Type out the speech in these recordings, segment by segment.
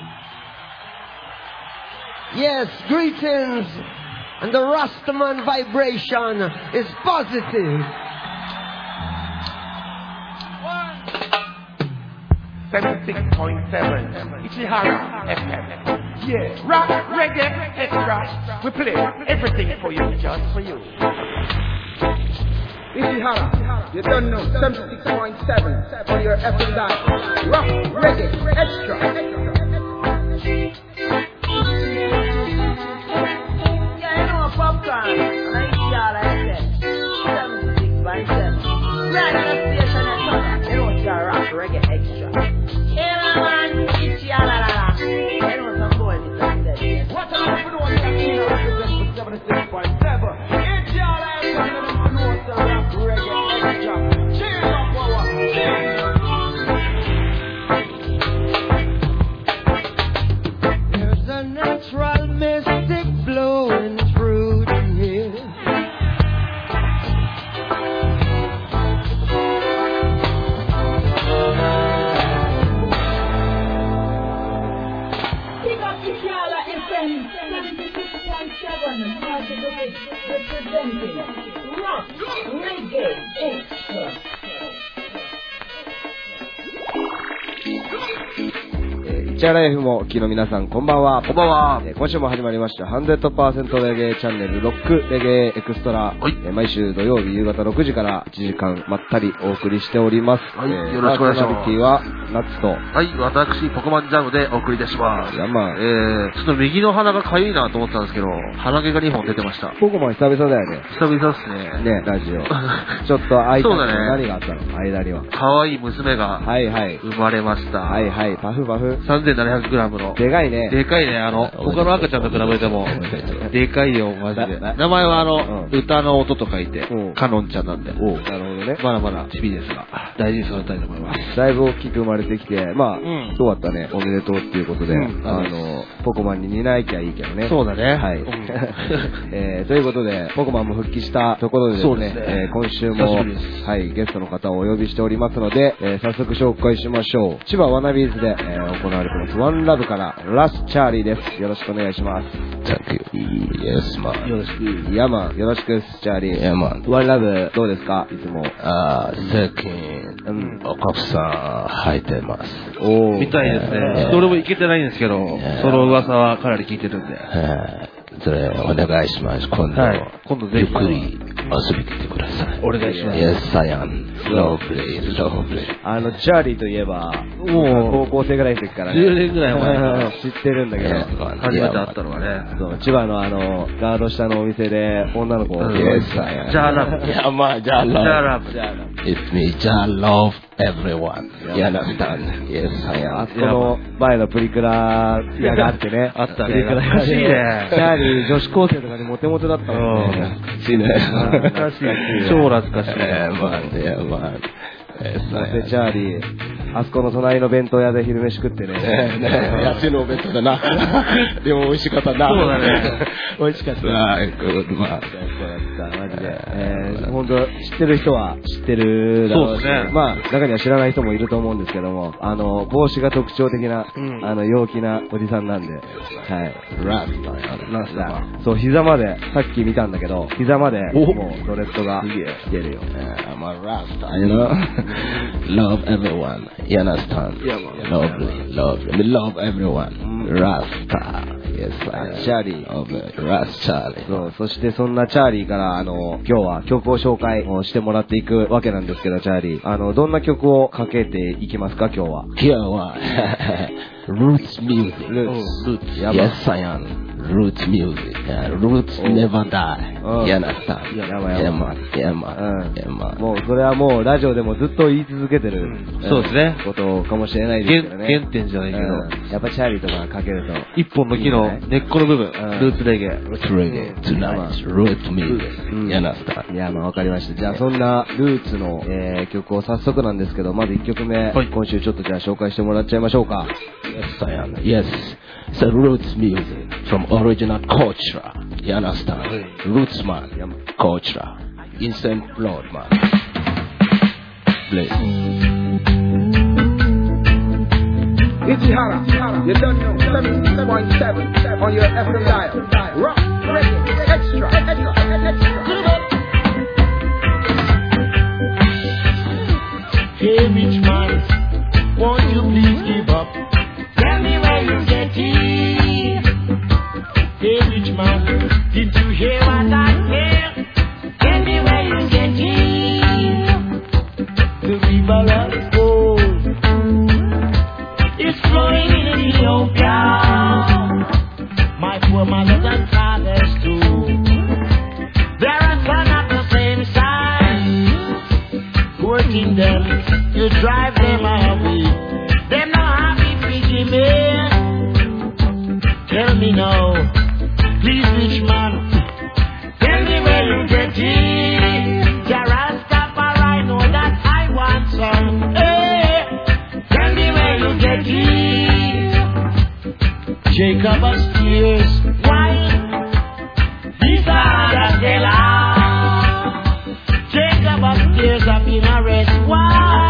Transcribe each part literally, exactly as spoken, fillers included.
Yes, greetings. And the Rastaman vibration is positive. seventy-six point seven Ichihara F M. Yeah, rock, reggae, extra. We play everything for you, just for you. Ichihara, you don't know, seventy-six point seven on your F M dial. Rock, reggae, extra. Yeah, you know popcorn, and I Ichihara F M, seventy-six point seven. Radio station and talk, you know it's your rock, reggae, extra. Yeah, man, Ichihara, you know some boy is like that. What am I doing here? I represent for seventy-six point seven. Ichihara F M, you know it's a rock, reggae, extra. Cheers up, power. There's a natural mystic blowing through the air. Pick up Ichihara F M seventy-six point seven, Market representing rock, reggae, extra. 市原 F もお聞きの皆さんこんばんは。 こんばんは。 えー今週も始まりました ひゃくパーセント レゲエチャンネルロックレゲエエクストラ、 はいえー毎週土曜日夕方ろくじからいちじかんまったりお送りしております。 はいえーよろしくお願いしますパーソナリティはナッツとはい、私、ポコマンジャムでお送りいたします。 ヤマン。 えー、ちょっと右の鼻がかゆいなと思ってたんですけど、鼻毛がにほん出てました。 ポコマン久々だよね。 久々っすね。 ね、ラジオ。ちょっと間にそうだね何があったの間には。 可愛い娘がはいはい。 生まれました。 はいはい。パフパフ。 さんぜんななひゃくグラムの。 でかいね。 でかいね、あの、他の赤ちゃんと比べても、でかいよ、マジで。 な名前はあの、 うん歌の音と書いてうん、 カノンちゃんなんで。 おうなるほどね。 まだまだチビですが、大事に育てたいと思います。 だいぶ大きく生まれてきて、まあ、 んよかったね。おめでとうっていうことで、 うんあの、ポコマンに担いきゃいいけどね。 そうだね。 はい。 うんえー、ということで、ポコマンも復帰したところでですね、 そうですねえー今週も久しぶりです、 はい、ゲストの方をお呼びしておりますので、えー早速紹介しましょう。千葉ワナビーズで、えー行われてます、ワンラブから、ラス・チャーリーです。よろしくお願いします。 Thank you. Yes, man. よろしく。 ヤマン、よろしく、チャーリー。 Yeah, man. ワンラブ、どうですかいつも。 あー、最近、 うんお客さん入ってます。 おー。 みたいですえね。 ーどれもいけてないんですけど、 ーその噂はかなり聞いてるんで。 はい。それ、お願いします。今度、 はい今度ぜひゆっくり遊びに来てください。 お願いします Yes, I am. Lovely, lovely. あの、チャーリーといえば、 もう高校生ぐらいの時からね。 じゅうねんぐらい前から知ってるんだけど。 Yes, man. 初めて Yeah, 会ったのがね。 そう、千葉のあの、ガード下のお店で女の子を。 うん Yes, I am. ジャーラブ Yeah, man, ジャージャーララブ。 じゃあ、 ブ。It's me, ジャー love everyone. You understand? Yes, I あ am. そこの前のプリクラ屋があってね。 あったねプリクラ屋懐かしいねチャーリー女子高生とかにモテモテだったもんね。 しね。 懐かしい。超懐かしい。 Yeah, man, yeah, man. Yes, モ I テ am. チャーリー。あそこの隣の弁当屋で昼飯食ってね。 安いのお弁当だな。でも美味しかったな。 そうだね。 美味しかった。 ああ、グッドマン。 最高だった、マジで。えー、本当知ってる人は知ってるだろうし、 そうですねまあ、中には知らない人もいると思うんですけども、あの、帽子が特徴的な、 うんあの、陽気なおじさんなんで、はい。 ラスターラスターそう、膝まで、さっき見たんだけど、膝まで、 おもう、ドレッドが来てるよ。 Yeah, I'm a Rasta, you know. Love everyone. You understand? Yeah, man. Lovely, lovely. We love everyone. Rasta. Yes, I チャーリー。 love Rasta Charlie. そう、そしてそんなチャーリーから、あの、今日は曲を紹介をしてもらっていくわけなんですけど、チャーリー。あの、どんな曲をかけていきますか、今日は。 今日は、Roots Music. Roots. Roots. やば Yes, I am. Roots Music. Yeah, Roots never die. うん You understand? やば Yeah, やば man. Yeah, man. うん Yeah, man. もう、それはもう、ラジオでもずっと言い続けてる、 うんそうですねことかもしれないですけどね。 原原点じゃないけどうんやっぱチャーリーとかかけると。 一本の木の根っこの部分、 んルーツレゲエ。 Roots Reggae. Tonight. Roots Music. うん You understand? いや、まあわかりました。じゃあ、そんなルーツの、えー曲を早速なんですけど、まずいっきょくめ、 はい今週ちょっとじゃあ紹介してもらっちゃいましょうか。 Yes, I am. Yes. It's a roots music from original culture. You understand? Roots man. Culture. Instant blood man. Please. Ichihara, you don't know, seventy-six point seven on your F M dial. Rock, reggae, extra, extra, extra. Hey, rich man, won't you please give up? Tell me where you get it. Hey, rich man, did you hear what I said? Tell me where you get it. The river of gold is flowing in Ethiopia. My poor mothers and fathers too. There are some at the same side, working them. You drive them away. They're not happy picking me. Tell me now, please, rich man. Tell me where you get it. Jarastafari, know that I want some. Hey, tell me where you get it. Jacob has tears. Why? These are the killers. Jacob has tears have been arrested. Why?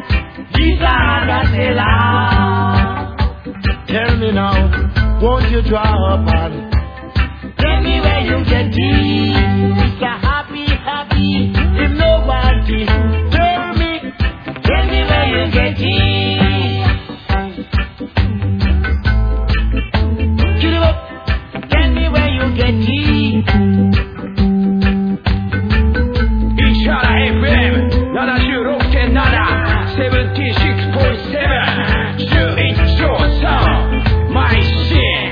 Tell me now, won't you draw up and tell me where you get it? It's a happy, happy, if nobody. Tell me, tell me where you get it. Get it up, tell me where you get it. Ichihara F M ななじゅうろくてんなな seventy-six point seven じゅういちちょうさん My shit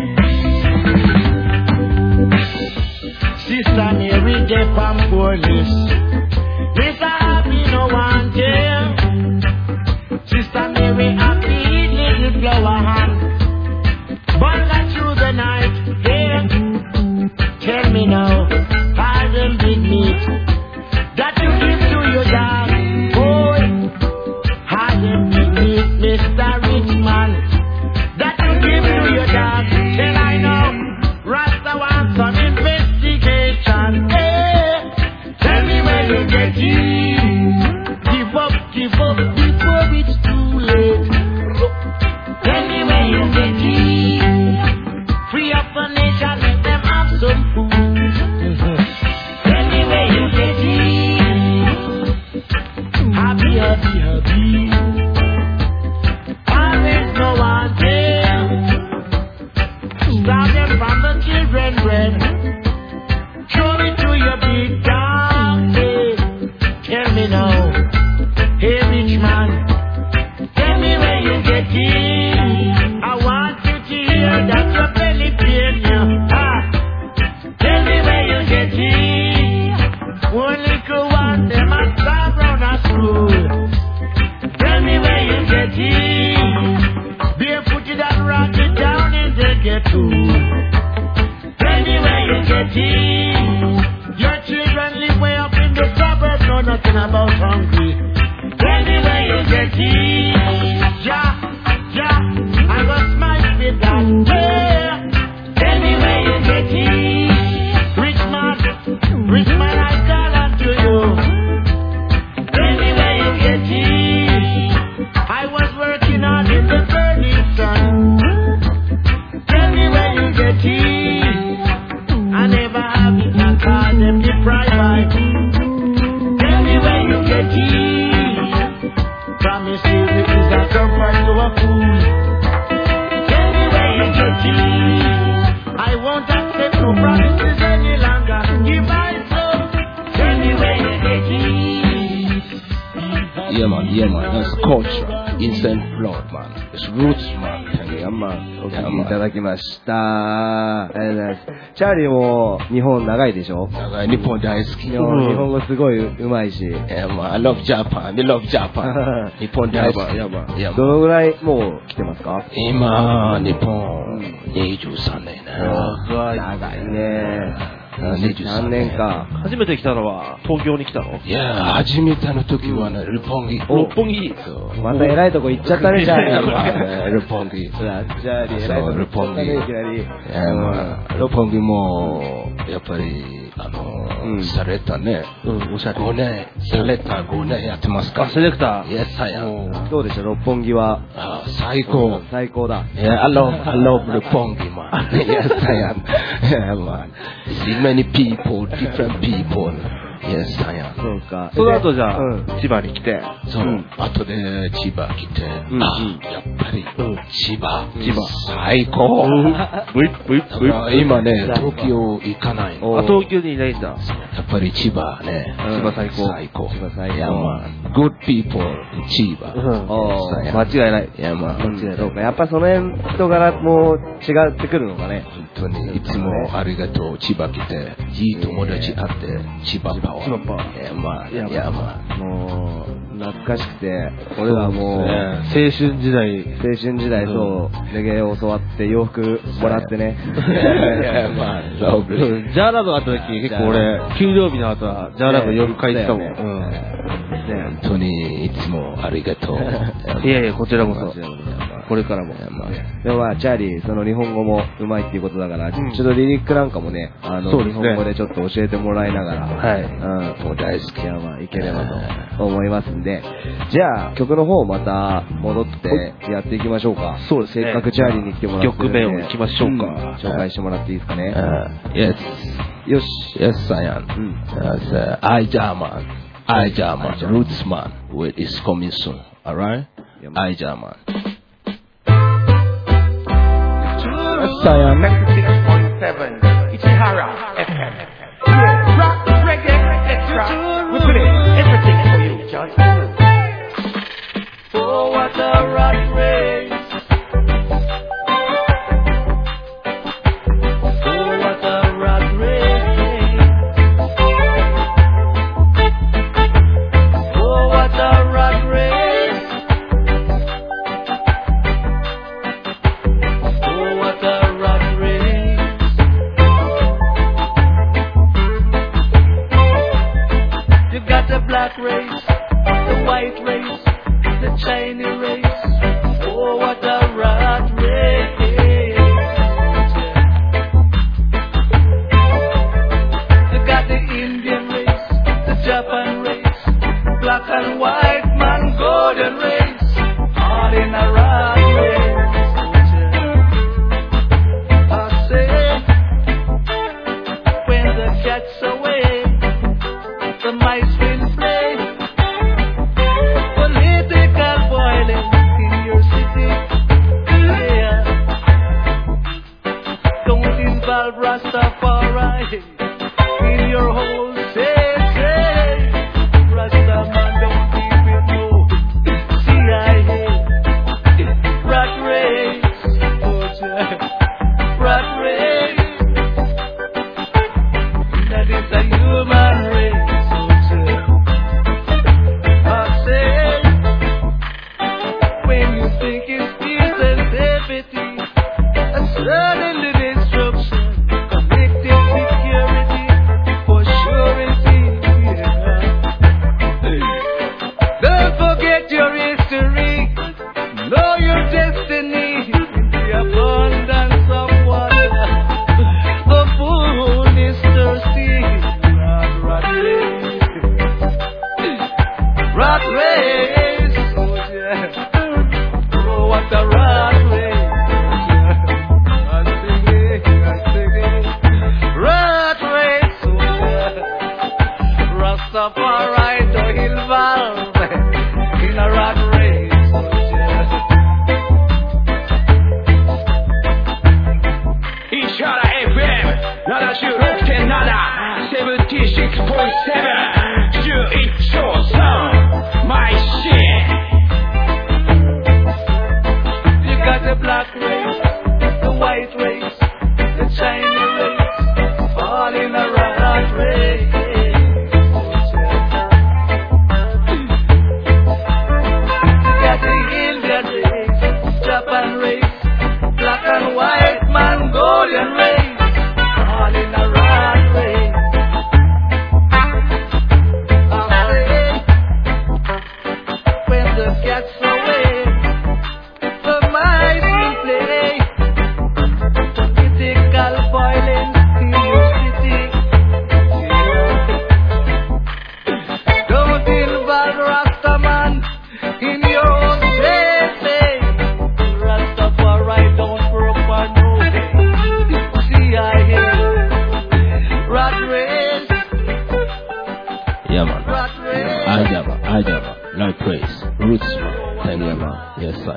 Sister Mary Depp and police Mister Happy no one tell Sister Mary Happy little flower hand Banga through the night yeah. Tell me now Hide them big meat That you give to your dog Boy Hide them big meat Mister Rich Man That you give to your dog Till I know Rasta wants some investigation hey. Tell me where you get it Give up, give up Before it's too late Tell me where you get it Free up the nation Let them have some food Tell me where you get it Happy, happy, happy Always no one there Stop them from the children bread Throw it to your big dog hey. Tell me now Hey rich man Tell me where you get it I want you to hear that your belly pain you ah. Tell me where you get it One little one them a start round a school Tell me where you get it Barefooted and rock it down in the ghetto Tell me where you get it Your children live way up in the suburbs Know nothing about hungry Tell me where you get it Yeah, yeah I was smart with that yeah. Tell me where you get it Rich man, rich man I call unto you Tell me where you get it I was working hard in the burning sun Tell me where you get it I never have it, I call them deprived Tell me where you get it Promise you it is a comfort to a fool Tell me where you get it I won't accept no promises any longer Give my soul Tell me where you get it Yeah man, yeah man, that's culture Instant flow man It's roots man ヤンマン、お聞きいただきました。ありがとうございます。チャーリーも日本長いでしょ？ 長い、日本大好き。 日本語すごい上手いし。 Yeah, man, I love Japan. I love Japan. 日本大好き。 やばい。どのぐらいもう来てますか？ 今、日本にじゅうさんねんね。 長いね。にじゅうさんねんか。 初めて来たのは東京に来たの？ いや、初めての時はね、六本木。 六本木。 また偉いとこ行っちゃったね、じゃあ。 六本木。 じゃあ、偉いとこ六本木。 いきなり。 六本木も、やっぱり、 あのーうんされたね、 うん、おしゃれ。 ごねん、されたごねんやってますか？ あ、セレクター。 Yes, I am. どうでした六本木は。 あ最高。 最高だ。 Yeah, I love, I love the Pongi, man. Yes, I am. Yeah, man. See many people, different people. Yes, I am. そうか。 その後じゃあ、 うん千葉に来て。 そう、 うん後で千葉来て、 んあ、やっぱり、千葉、 千葉最高。 ブイッブイッブイだから今ね、東京行かないの。 あ、東京にいないんだ。 やっぱり千葉ね、 うん千葉最高。最高。 千葉最高 Yeah, man. Good people in 千葉。 うんおー Yes, I am. 間違いない。 Yeah, man. 間違いない。そうか。やっぱその辺人柄も違ってくるのかね。 本当にいつもありがとう。千葉来て、いい友達会って、千葉パワー。 千葉パワー。 いや、まあ、いいやや、まあ。 もう、懐かしくて、俺らもう、 ね青春時代。 青春時代、そう、レゲエを教わって洋服もらってね。 いや、まあ、ラブリー。 ジャーラブがあった時、結構俺、給料日の後は、ジャーラブよく買いてたもん。 ねうん。 本当にいつもありがとう。 いやいや、こちらこそ。これからも。 でもまあ、チャーリー、その日本語も上手いっていうことだから、ちょっとリリックなんかもね、あの、 そうですね日本語でちょっと教えてもらいながら、 はいうん、 もう大好き。 いや、まあ、いければと思いますんで、じゃあ、曲の方また戻ってやっていきましょうか。 そうですねせっかくチャーリーに来てもらってるんで。 曲名を行きましょうかん紹介してもらっていいですかね。 Yes. よし。 Yes, I am. うん That's uh, I German. I German. Rootsman. With is coming soon. Alright? I German. Yes, I am. ninety-six point seven Ichihara F M. Yeah, rock, reggae, extra. We play everything for you, just for you. Oh, what a rat race. Oh, what a rat race. Oh, what a rat race. Oh, what a rat race. You got the black race, the white race, the Chinese race. Oh, what a rat race. You got the Indian race, the Japan race, black and white man, golden race, all in a rat race. I say, when the cat's away, the mice will play. Political violence in your city, yeah. Don't involve Rastafari in your whole city. Rastaman don't keep it no C I A. Rat race, oh, yeah. Rat race. That is a human race, oh, yeah. I say, when you think it's peace and safety, and suddenly destruction, collective security for surety, yeah. Don't forget your history, know your destiny, in the abundance of water, the fool is thirsty, rat, rat race. Rat race, oh yeah. Oh, what a rat race. I'm singing, I'm singing. Rat race, oh yeah. Rastafari don't involve in a rat race, oh yeah.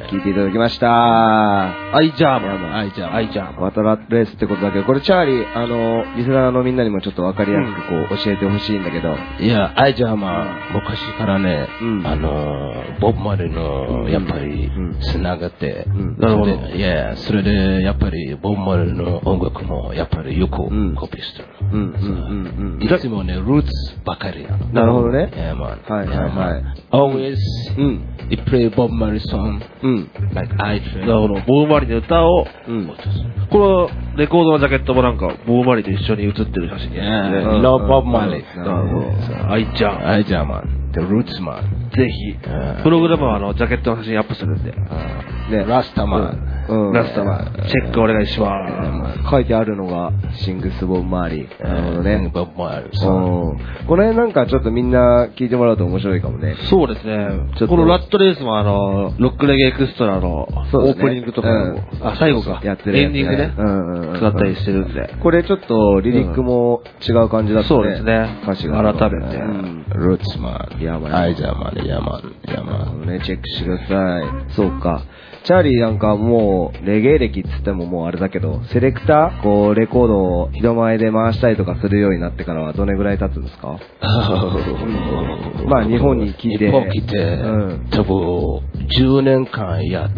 聴いていただきました。 アイジャーマン。 アイジャーマン。 アイジャーマン。 ワトラレースってことだけど、これチャーリー、あの、リスナーのみんなにもちょっとわかりやすくこう、教えてほしいんだけど。 いや、アイジャーマン、昔からね、 うん、 あの、ボブ・マリーの、やっぱり、つながって、 うん、 なるほど。いや、それで、やっぱり、ボブ・マリーの音楽も、やっぱりよくコピーしてる。 うん、うん、うん。 いつもね、ルーツばかりなの。 なるほどね。 Yeah, man. はい、はい、はい。 Always, うん。 he play Bob Marley song, うん。 like I play. なるほど。ボブマリーの歌を、 うん。 このレコードのジャケットもなんか、ボブマリーと一緒に写ってる写真ですね。 Yeah, love Bob Marley. なるほど。アイジャーマン。 アイジャーマン。The Roots Man. ぜひ、プログラムはあの、ジャケットの写真アップするんで。 ね。 ラスタマン。 うん。 ラスタマン。チェックお願いします。 書いてあるのが、シングス・ボブ・マーリー。なるほどね。 ボブ・マーリー。 この辺なんかちょっとみんな聞いてもらうと面白いかもね。 そうですね。このラットレースもあの、ロックレゲエクストラのオープニングとかも、あ、最後か。 やってる。 エンディングね。うんうん。だったりしてるんで。 これちょっとリリックも違う感じだったね。 そうですね。 歌詞が。 改めて。 ルーツマン。 ヤマン。 アイジャーマン。ヤマン。ヤマン。 ね、チェックしてください。そうか。チャーリーなんかもう、レゲエ歴っつってももうあれだけど、セレクターこう、レコードを人前で回したりとかするようになってからはどれぐらい経つんですか？まあ、日本に来て。 日本来て、うん、多分、じゅうねんかんやって、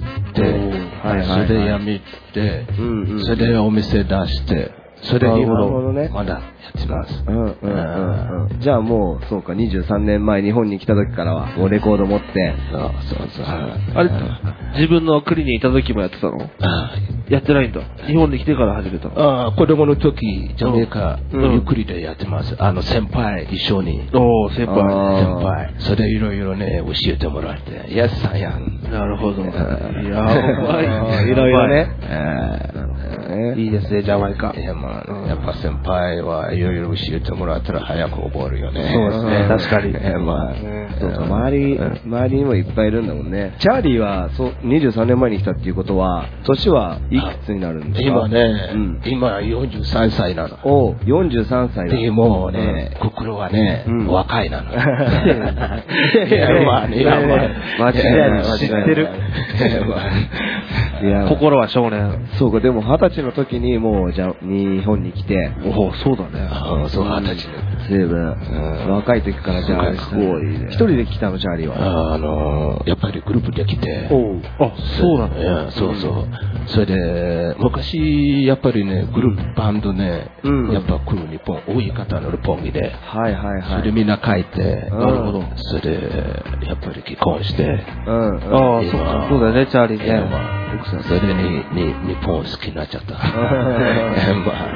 はいはいはい、それで辞めて、うんうん、それでお店出して、それで今、まだやってます。 うんうんうんうん。じゃあもう、そうか、にじゅうさんねんまえ日本に来た時からは、もうレコード持って。 そうそうそう。 あれ、自分の国にいた時もやってたの？やってないんだ。日本に来てから始めたの？ ああ、子供の時、ジャメイカ、ゆっくりでやってます。あの、先輩、一緒に。 おー、先輩。 先輩。それでいろいろね、教えてもらって。イエスさんやん。 なるほど。いやー、 いろいろね。 いいですね、ジャマイカ。 いや、まあ、やっぱ先輩はいろいろ教えてもらったら早く覚えるよね。 そうですね、確かに。 まあ、そうか、周り、周りにもいっぱいいるんだもんね。チャーリーは、そう、にじゅうさんねんまえに来たっていうことは、年はいくつになるんですか？ 今ね、今よんじゅうさんさいなの。 おう、よんじゅうさんさいだ。 でもうね、心はね、若いなの。いや、まあね、 間違いない、知ってる。 いや、心は少年。 そうか、でも二十歳の時にもう、じゃ日本に来て。 おお、そうだね。 そう、二十歳の。 随分、若い時からじゃあ、すごいね。一人で来たの、チャーリーは。 あの、やっぱりグループで来て。 おあ、そうなの？そうそう。それで、昔、やっぱりね、グループ、バンドね、やっぱ来る日本、多い方の六本木で。 はいはいはい。 それでみんな書いて、 なるほど。 それで、やっぱり結婚して。 うん。 ああ、そうだね、チャーリーね。 それでに、に、日本好きになっちゃった。まあ、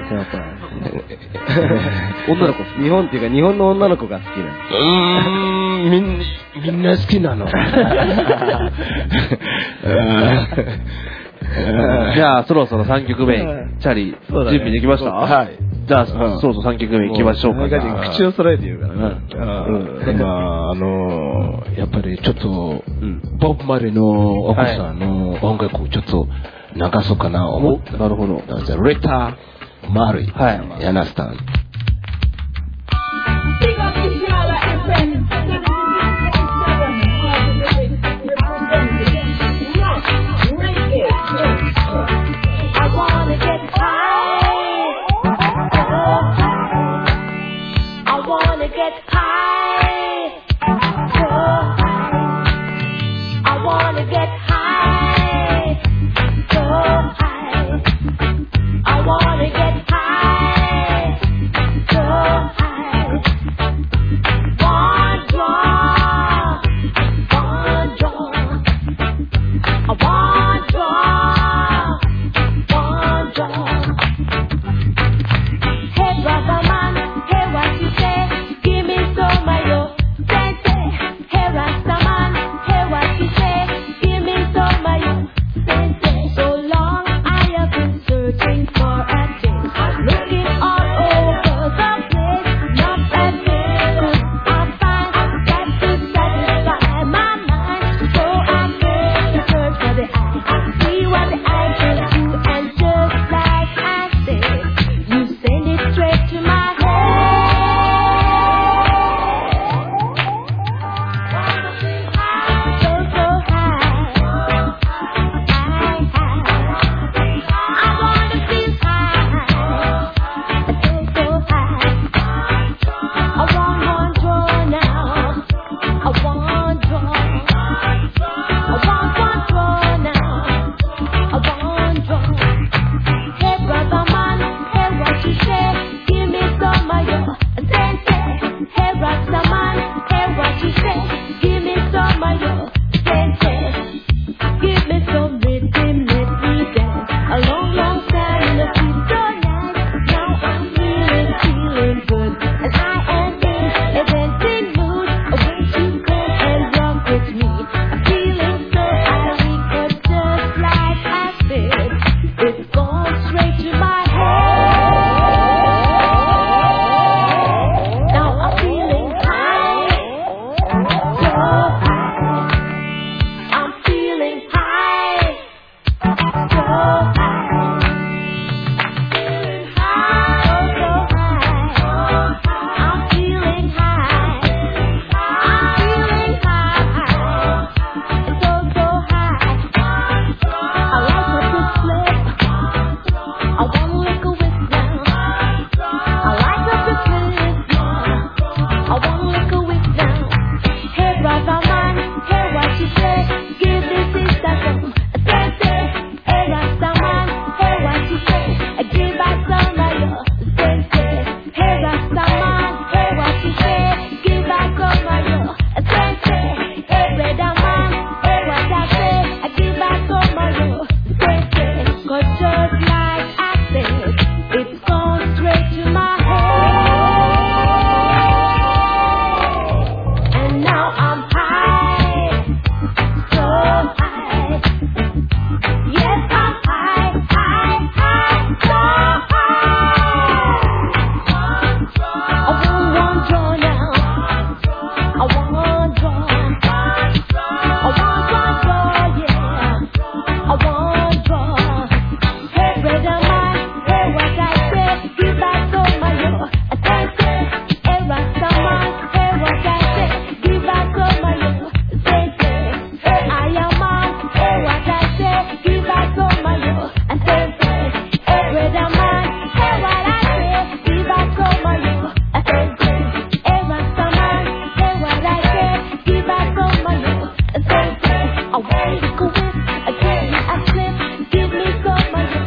女の子、日本っていうか日本の女の子が好きなの。 うーん、みんな、みんな好きなの。 じゃあ、そろそろさんきょくめ、チャーリー、準備できました？ はい。 じゃあ、そろそろさんきょくめ行きましょうか。 口を揃えて言うからな。 まあ、あの、やっぱりちょっと、ボブ・マリの奥さんの音楽をちょっと流そうかな。 お、なるほど。 レター・マリ。はい。やなスタン。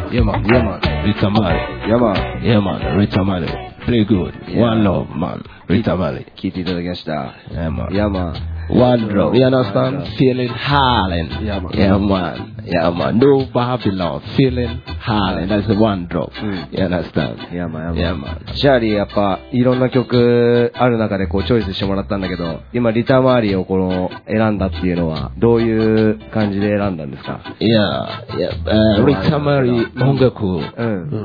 Yeah, man. Yeah, man. Rita Mali. Yeah, man. Yeah, man. Rita Mali. Play good. Yeah. One love, man. Rita Mali. 聞いていただきました。 Yeah, man. Yeah, man. One drop. You understand? One drop. Feeling Harlem. Yeah, man. Yeah, man. Yeah, man. No Babylon. Feeling Harlem. That's the one drop. Mm. You understand? Yeah, man. Yeah, man. チャーリーやっぱいろんな曲ある中でこうチョイスしてもらったんだけど、今リタマーリーをこの選んだっていうのはどういう感じで選んだんですか？ Yeah, yeah. Uh, Rita Mali 音楽、 うん。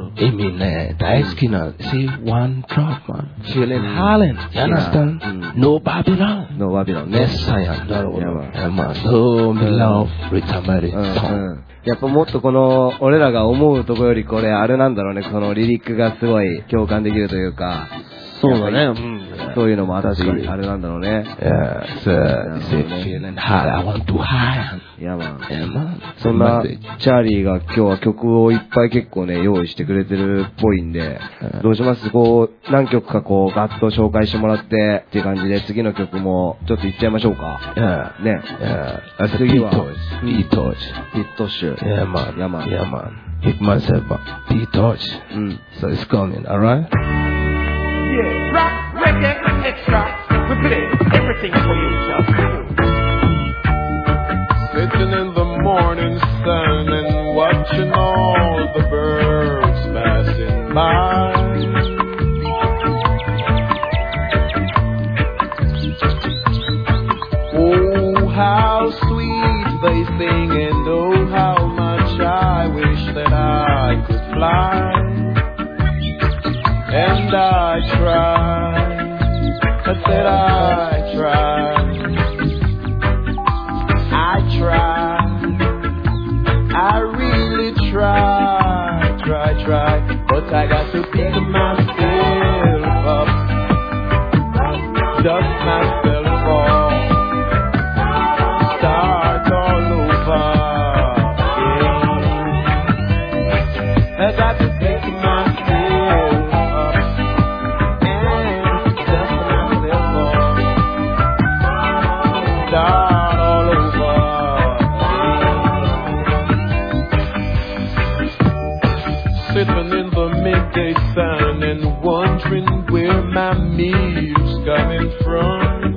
意味ね、大好きな。See, one drop, man. Feeling Harlem. You understand? Yeah. No Babylon. No Babylon ね。 Yes, I am. なるほど。 Yeah, man. So, we love Rita Mali うんう song. ん。やっぱもっとこの俺らが思うところよりこれあれなんだろうね、そのリリックがすごい共感できるというか、 そうだね。 そういうのもあったし、 確かにあれなんだろうね。 Yeah, so, see, feeling high. I want to high. いやまあ、 Yeah, man. そんなチャーリーが今日は曲をいっぱい結構ね、用意してくれてるっぽいんで、どうします？こう、何曲かこう、ガッと紹介してもらってっていう感じで、次の曲もちょっといっちゃいましょうか。 Yeah. ね。 Yeah. That's a 次は P-Torch. P-Torch. ピットッシュ。 Yeah, man. Yeah, man. Yeah, man. Pick myself up. P-Torch. うん。 So it's coming, alright? Yeah, rock, reggae, extra. We play everything for you, just for you. Sitting in the morning sun and watching all the birds passing by. Oh, how sweet they sing, and oh, how much I wish that I could fly. And I try, I said I try, I try, I really try, try, try, but I got to pick myself up, dust myself off, start all over again. I got to pick myself up and dust myself off, start all over again. Sitting in the midday sun and wondering where my meal's coming from.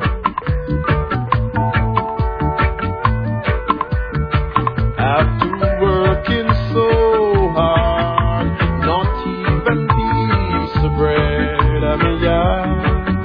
After working so hard, not even piece of bread I mean, yeah.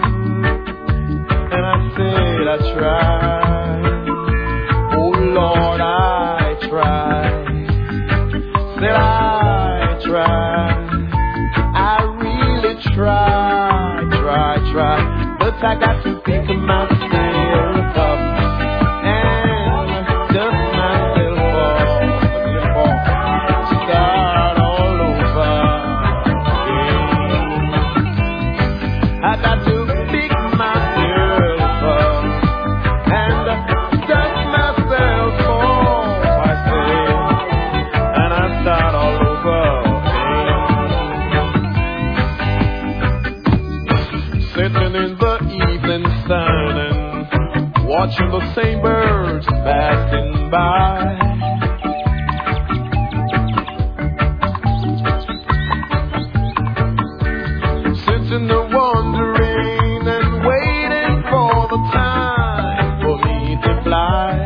And I said I tried, oh Lord I tried, said I tried, I really tried, try, try, but I got to pick myself up and dust myself off, start all over again. I got to pick myself up and dust myself off, I say, and I start all over again. Sitting in the evening sun and watching the same birds passing by. Sitting there wondering and waiting for the time for me to fly.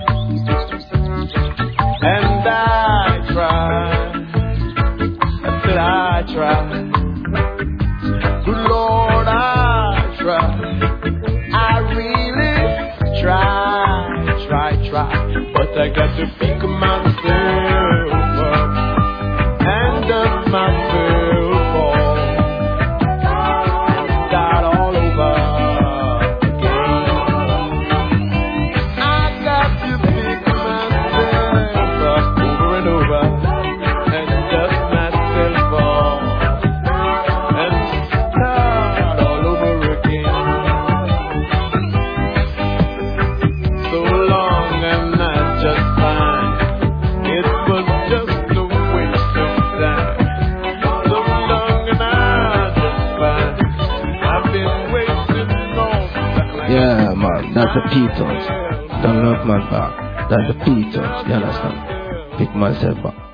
And I tried, I said I tried, good Lord I tried, I really tried, try, try, but I got to pick myself up and dust myself off and start all over again. I got to pick myself up over and over and dust myself off and start all over again. So long and not just fine, it was just a waste of time. So long and not just fine, I've been wasting all time. Yeah, man. That's a P-Torch. Don't look my back. That's a P-Torch. You understand? Pick myself up.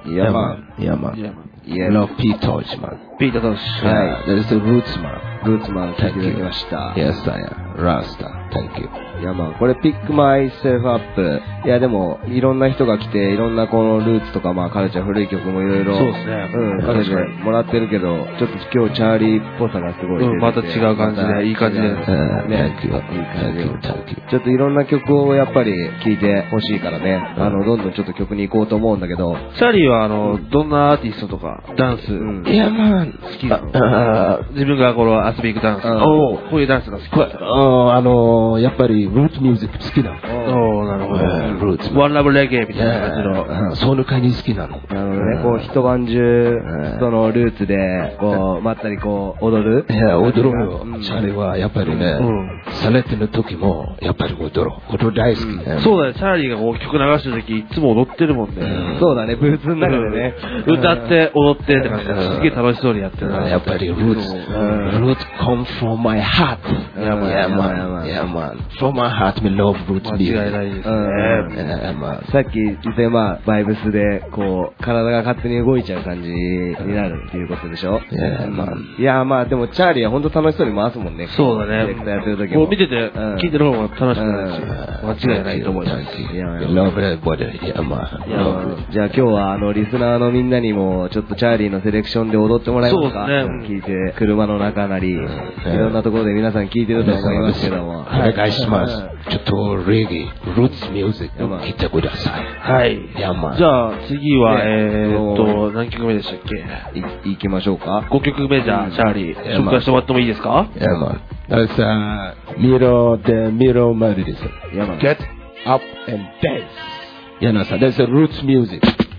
Yeah, man. Yeah, man. Yeah, man. Yeah. Love Pete Tosh, man. ピータートシ。 はい。That is the Roots, man. ルーツマン、聞いていただきました。 Yes, I am. Rasta. Thank you. いやまあ、これ、ピックマイセルフアップ。いやでも、いろんな人が来て、いろんなこのルーツとか、まあ、カルチャー古い曲もいろいろ、 そうですね。 うん、かけてもらってるけど、ちょっと今日チャーリーっぽさがすごい出てて。 うん、また違う感じで、いい感じで。 Uh, thank you. いい感じ Thank you. Thank you. ちょっといろんな曲をやっぱり聴いてほしいからね、あの、どんどんちょっと曲に行こうと思うんだけど。 チャーリーは、あの、どんなアーティストとか、ダンス、 うん、 いや、まあ、 好きなの、uh, 自分がこの遊び行くダンス、おこういうダンスが好きだった。 あの、やっぱり、ルーツミュージック好きなの。 おー、なるほど。 ルーツ。 ワンラブレゲエみたいな感じの。 その感じ好きなの。 なるほどね、こう、一晩中、そのルーツで、こう、まったりこう、踊る。 いや、踊るよ。チャーリーは、やっぱりね、されてる時も、やっぱり踊る。踊る大好き。 そうだね、チャーリーがこう曲流してる時、いつも踊ってるもんね。 そうだね、ブーツの中でね。 歌って、踊ってって感じですげえ楽しそうにやってるな。 やっぱりルーツ。ルーツ come from my heart. Yeah, man. Yeah, man. From my heart, we love roots music. 間違いないですね。 さっき言ってまあ、バイブスで、こう、体が勝手に動いちゃう感じになるっていうことでしょ。いや、まあ、でも、チャーリーは本当楽しそうに回すもんね。 そうだね。 やってる時も。 もう見てて、聞いてる方も楽しくなるし、間違いないと思います。 Love everybody. Yeah, man. じゃあ今日は、あの、リスナーのみんなにも、ちょっとチャーリーのセレクションで踊ってもらえますか？そうですね。聞いて、車の中なり、いろんなところで皆さん聞いてると思いますけども。 お願いします。ちょっと、レゲエ、ルーツミュージック、聞いてください。 はい。じゃあ、次は、えーっと、何曲目でしたっけ？ いきましょうか。 ごきょくめじゃあ、チャーリー、紹介してもらってもいいですか？ いや、まあ。That's uh, Miro the Miro Melodies. Yeah, man. Get up and dance. Yeah, no, sir. That's a roots music.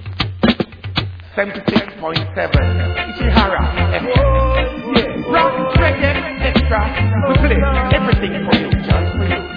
seventy-six point seven Ishihara F M. Yeah. Rock, reggae, extra. We play everything for you, just for you.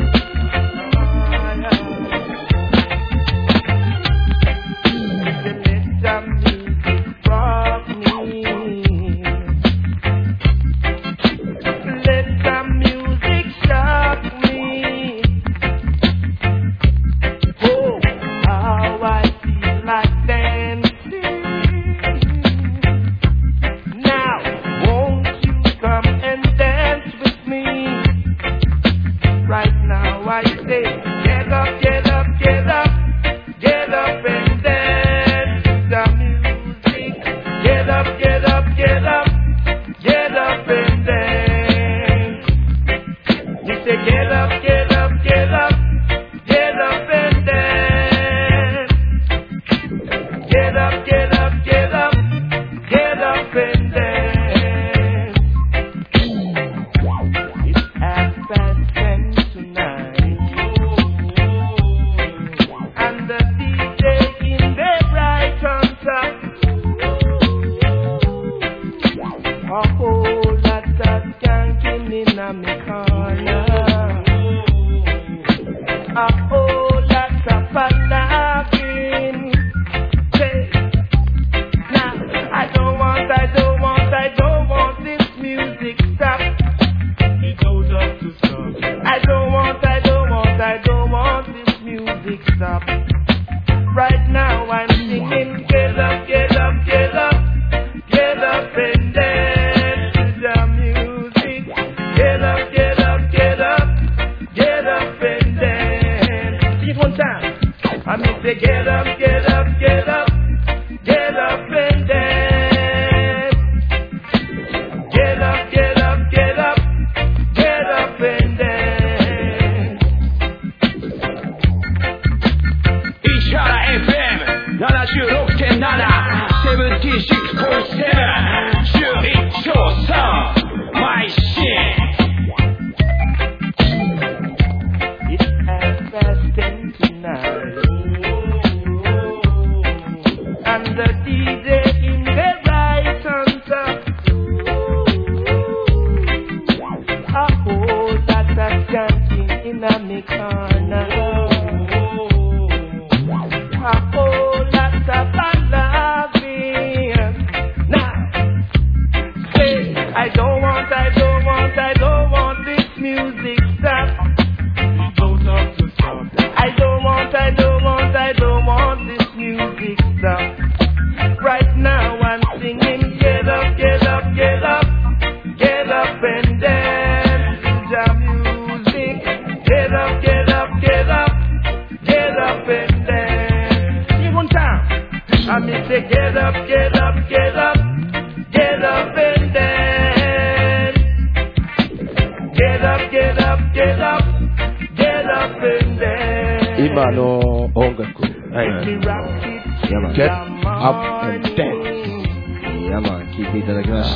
I mean say get up, get up, get up, get up and dance. Get up, get up, get up, get up and dance. 今の音楽、はい、Get up and dance。 いやまあ聞いていただきました。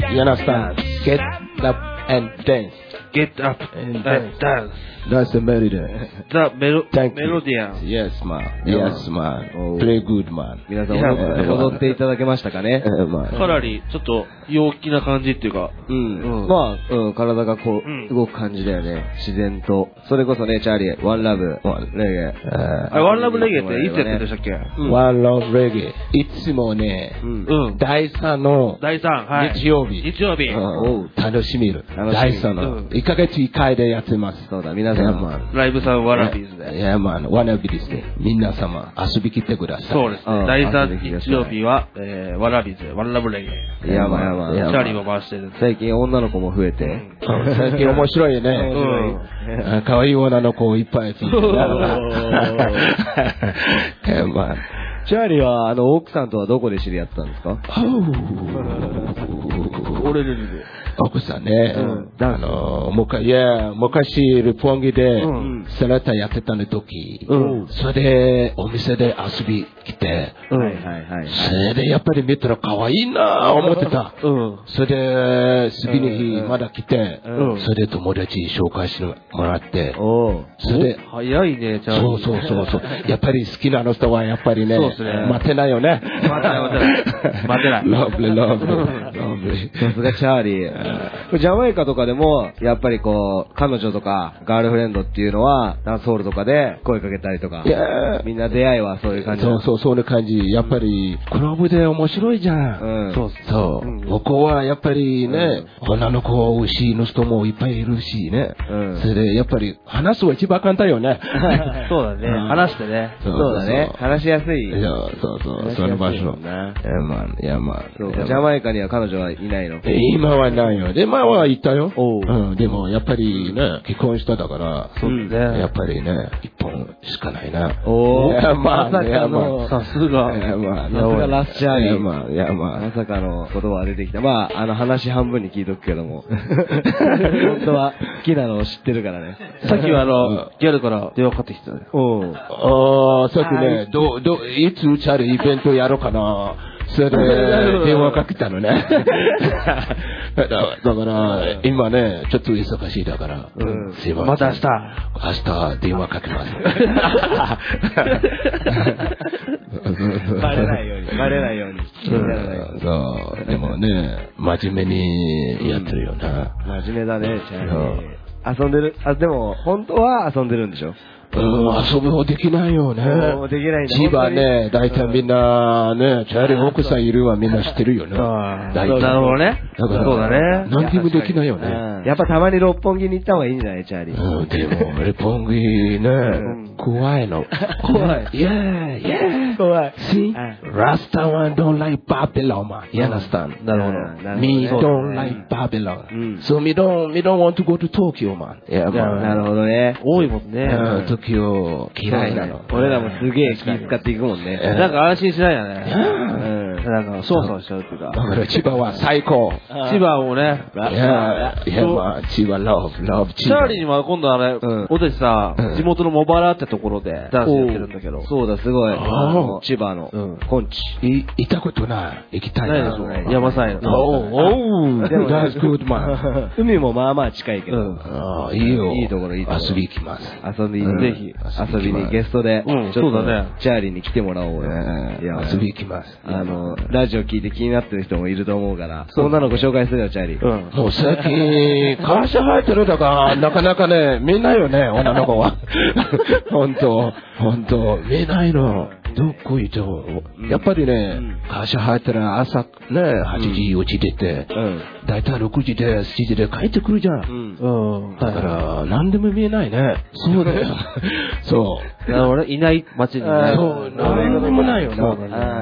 You understand? Get up and dance。Get up and dance。That's the melody. The melodian. Yes, man. Yes, man. Play good, man. 皆さん踊っていただけましたかね。 かなりちょっと陽気な感じっていうか、 うん。まあ、うん、体がこう動く感じだよね。自然と。それこそね、チャーリー、ワンラブ、レゲエ。 あれ、ワンラブレゲエっていつやってんでしたっけ？ ワンラブレゲエ。いつもね、だいさんの日曜日。 日曜日。 楽しみる。だいさんの。いっかげついっかいでやってます。 そうだ、皆さん。 ライブさんワナビーズで。 いや、まあ、ワナビーズで。皆様、遊び来てください。 そうですね。だいさん日曜日は、えー、ワナビーズで、ワンラブレゲエ。 いや、まあ、やまあ。 チャーリーも回してる。 最近女の子も増えて。 最近面白いね。うん。可愛い女の子いっぱいついてる。まあ。 チャーリーは、あの、奥さんとはどこで知り合ったんですか？ 俺レルで。 奥さんね、あの、昔、いや、昔、ルポンギで、セラタやってたの時、それで、お店で遊び来て、それで、やっぱり見たら可愛いなぁ、思ってた。それで、次の日、まだ来て、それで友達紹介してもらって、それで、 早いね、ちゃんと。そうそうそう。やっぱり好きなあの人は、やっぱりね、待てないよね。 待てない、待てない。待てない。 ラブリー、ラブリー、ラブリー。 さすがチャーリー。ジャマイカとかでも、やっぱりこう、彼女とか、ガールフレンドっていうのは、ダンスホールとかで声かけたりとか、みんな出会いはそういう感じ。 そうそう、そういう感じ。やっぱり、クラブで面白いじゃん。うん、そうそう。ここはやっぱりね、女の子、牛の人もいっぱいいるしね。うん、それで、やっぱり、話すは一番簡単よね。 そうだね。話してね。 そうだね。話しやすい。 そうそう、その場所。いや、まあ、いや、まあ。 ジャマイカには彼女はいないの？ 今はないよ。で、前は行ったよ。うん。でも、やっぱりね、結婚しただから、そうですね。やっぱりね、一本しかないな。 おー。 いや、まあ、 まさかの、 さすが。 いや、まあ、さすがラスチャーリー。いや、まあ、いや、まあ、まさかの言葉が出てきた。まあ、あの話半分に聞いとくけども。本当は好きなのを知ってるからね。 さっきはあの、ギャルから電話かかってきたね。 うん。ああ、さっきね、ど、ど、いつチャーリーイベントやろうかな。それで電話かけたのね。だから、今ね、ちょっと忙しいだから、 うん、 すいません。 また明日。 明日電話かけます。 バレないように、バレないように。 そう、でもね、真面目にやってるよな。 真面目だね、チャーリー。遊んでる、あ、でも、本当は遊んでるんでしょ？ うん、遊ぶもできないよね。 もうできないんだ。 千葉ね、大体みんなね、チャーリー奥さんいるはみんな知ってるよね。 なるほどね。 だから、 そうだね。 何でもできないよね。 やっぱたまに六本木に行った方がいいんじゃないチャーリー。 うん、でも、六本木ね、怖いの。 怖い。 Yeah, yeah. 怖い。 See? Rasta one don't like Babylon, man. You understand? なるほど。 Me don't like Babylon. So me don't, me don't want to go to Tokyo, man. Yeah, なるほどね。 多いもんね。 東京嫌いなの。 俺らもすげえ気使っていくもんね。 なんか安心しないよね。うん。なんか、操作しちゃうっていうか。 だから千葉は最高。 千葉もね。 いや、いや、まあ、千葉、ラブ、ラブ、 チャーリーには今度あれ、おてしさ、地元の茂原ってところでダンスやってるんだけど。 そうだ、すごい。千葉の、コンチ。 い、行ったことない。行きたいな。 ないでしょ。山さんの。 おう、おう、that's good, man. 海もまあまあ近いけど。 ああ、いいよ。 いいところ、いいところ。 遊び行きます。 遊びに、ぜひ、遊びにゲストで、 そうだね。 チャーリーに来てもらおうよ。 遊び行きます。 あの、ラジオ聞いて気になってる人もいると思うから、そんなのご紹介するよ、チャーリー。 もう最近、会社入ってるだから、なかなかね、見ないよね、女の子は。ほんと、ほんと、見ないの。どこ行っても、やっぱりね、会社入ったら朝ね、はちじうち出て、だいたいろくじで、しちじで帰ってくるじゃん。だから、何でも見えないね。そうだよ。そう。 俺、いない街にね。 そう、何でもないよね。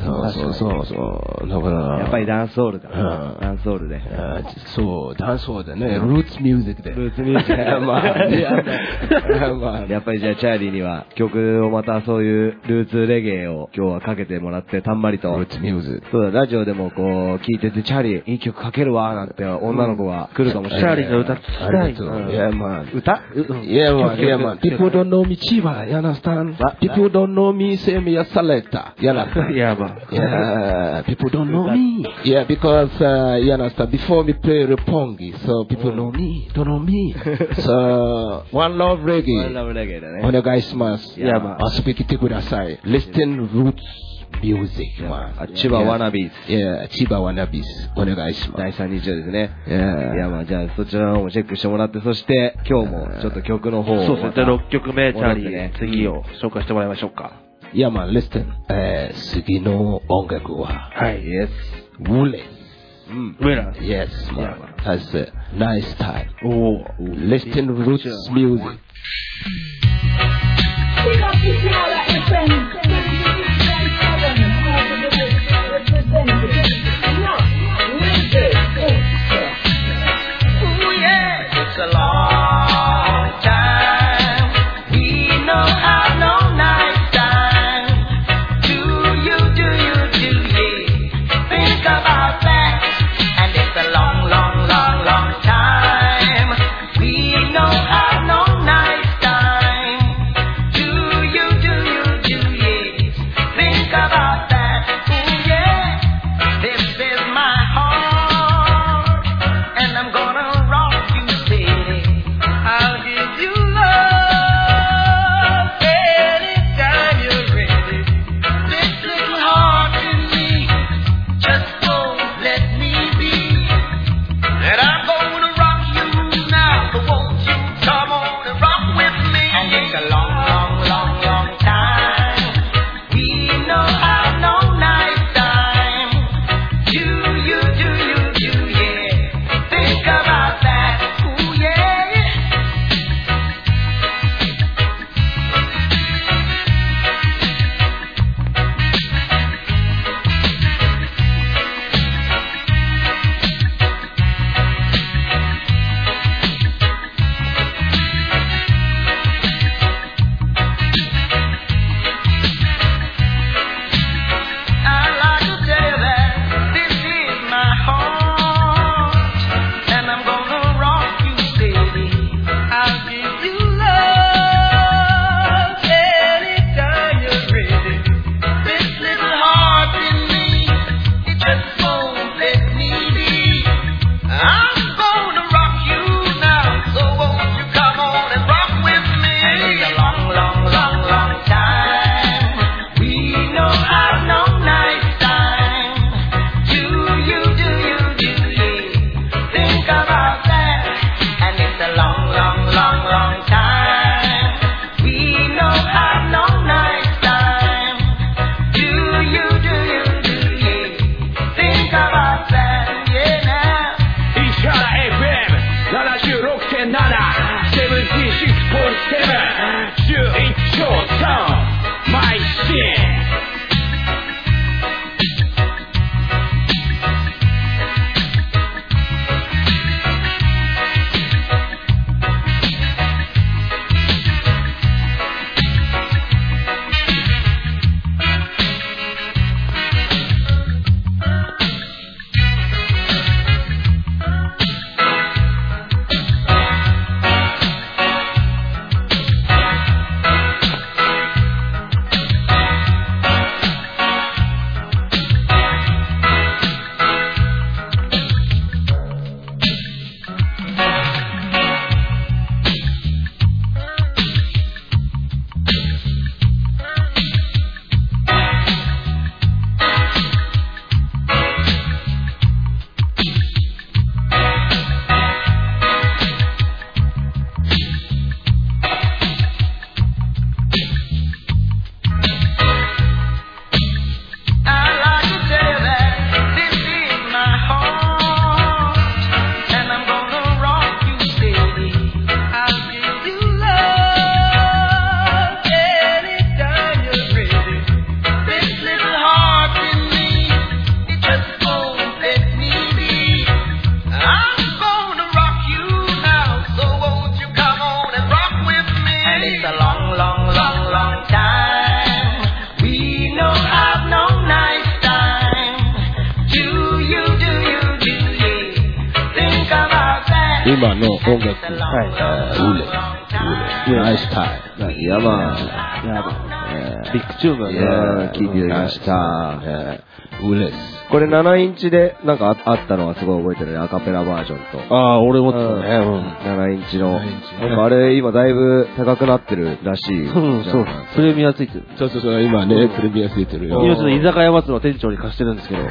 そうそうそうそう。だから、 やっぱりダンスホールだ。 うんダンスホールで。 そう、ダンスホールでね、ルーツミュージックで。 ルーツミュージック。 まあ、いやまあ、 やっぱりじゃあチャーリーには曲をまたそういうルーツレゲエを今日はかけてもらってたんまりと。 ルーツミュージック。 そうだ、ラジオでもこう聞いてて、チャーリーいい曲かけるわーなんて女の子が来るかもしれない。 チャーリーの歌聞きたい。 いや、まあ。 歌いや、まあ、いや、まあ。People don't know me, Chiba, you understand? People don't know me, say me a selector. You understand? Yeah, man. Yeah, people don't know me. Yeah, because, uh, you understand, before we play Roppongi, so people know me, don't know me. So, One Love Reggae. One Love Reggae だね。 お願いします。 いや、まあ。 遊び来てください。Listen Roots Music, man. 千葉ワナビーズ。 いや、千葉ワナビーズ。お願いします。 だいさん日曜ですね。 いや、 いや、まあ、じゃあ、そちらの方もチェックしてもらって、そして、今日もちょっと曲の方を。 そうですね。じゃあろっきょくめ、チャーリーね、次を紹介してもらいましょうか。 いや、まあ、listen。えー、次の音楽は、 はい。 Yes. Wooly。 うん。 Wooly。Yes, man. That's a nice time. おー。 Listen Roots Music. Pick up the Kiala F M. It's a long time. We know how long night time. Do you, do you, do you think about that? And it's a long, long, long, long time. We know how long night time. Do you, do you, do you 今の音楽、 はい。 えーウレ、ウレ、ナイスタイム。 いやまあ、 いや、ビッグチューンだいやね。 聞いていただきました。 えーウレです。 これななインチでなんかあったのはすごい覚えてるね、アカペラバージョンと。 ああ、俺持ってたね。うん。 ななインチの。 ななインチなんかあれ今だいぶ高くなってるらしい。 うん、そう。プレミアついてる。 そうそうそう、今ね、プレミアついてるよ。 今ちょっと居酒屋松の店長に貸してるんですけど。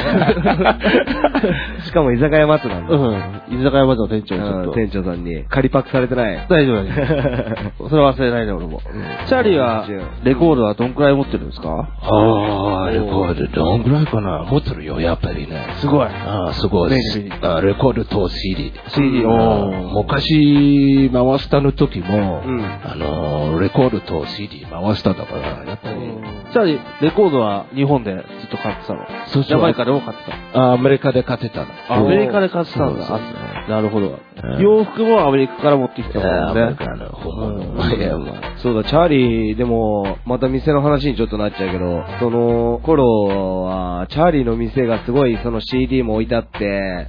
しかも居酒屋松なんだ。 うん。居酒屋松の店長にちょっと。 店長さんに仮パクされてない。 大丈夫だね。それは忘れないね、俺も。チャーリーは、レコードはどんくらい持ってるんですか？ ああ、レコードどんぐらいかな持ってるよ、やっぱりね。 すごい。 ああ、すごいです。あレコードと シーディー。 シーディー、おー。 昔回したの時も、うん、あの、レコードと シーディー回しただから、やっぱり。 チャーリー、レコードは日本でずっと買ってたの？そうそう。ジャマイカでも買ってた？ あアメリカで買ってたの。 アメリカで買ってたんだ。なるほど。洋服もアメリカから持ってきたもんね。アメリカの本物。 いや、まあ。そうだ、チャーリー、でも、また店の話にちょっとなっちゃうけど、その頃は、チャーリーの店がすごい、その シーディー も置いてあって、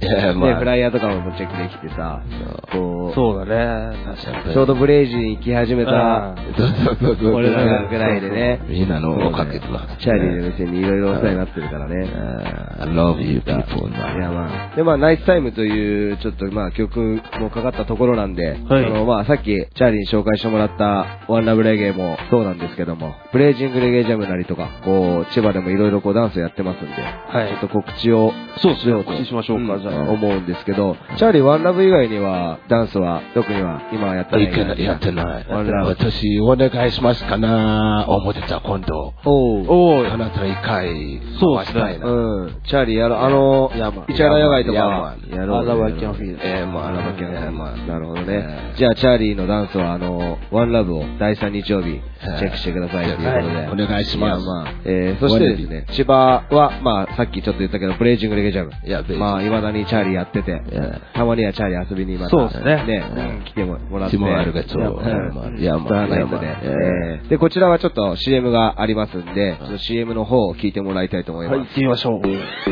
で、まあ、フライヤーとかもチェックできてさ、 こう、そうだね。確かに。 ちょうどブレイジに行き始めた、俺らぐらいでね。 みんなのおかげでます。 チャーリーの店にいろいろお世話になってるからね。 I love you people. いや、まあ。で、まあ、ナイスタイムという、ちょっと、まあ、曲もかかったところなんで、はい、あの、まあ、さっき、チャーリーに紹介してもらった、ワンラブレゲエもそうなんですけども、ブレイジングレゲエジャムなりとか、こう、千葉でもいろいろこうダンスやってますんで、はい、ちょっと告知を、 そうですね、告知しましょうか、うん、じゃあ。 思うんですけど、チャーリーワンラブ以外には、ダンスは、特には、今はやってない。 やってない。私、お願いしますかな思ってた、今度。 おう。 おう。あなた一回、 そうしたいな。うん。チャーリーやろ、あの、市原野外とか、やろう。 アラバキャンフィール。 ええ、もうアラバキャンフィール。まあ、なるほどね。じゃあ、チャーリーのダンスは、あの、ワンラブをだいさん日曜日、チェックしてくださいということで。 お願いします。 まあ、えー、そしてですね、千葉は、まあ、さっきちょっと言ったけど、ブレイジングレゲジャム。いや、まあ、未だにチャーリーやってて、たまにはチャーリー遊びにまた、 そうですね。 ね、来てもらって。 シモアルがちょうど、いや、まあ、ナイトで。で、こちらはちょっと シーエム がありますんで、ちょっと シーエム の方を聞いてもらいたいと思います。 はい、行ってみましょう。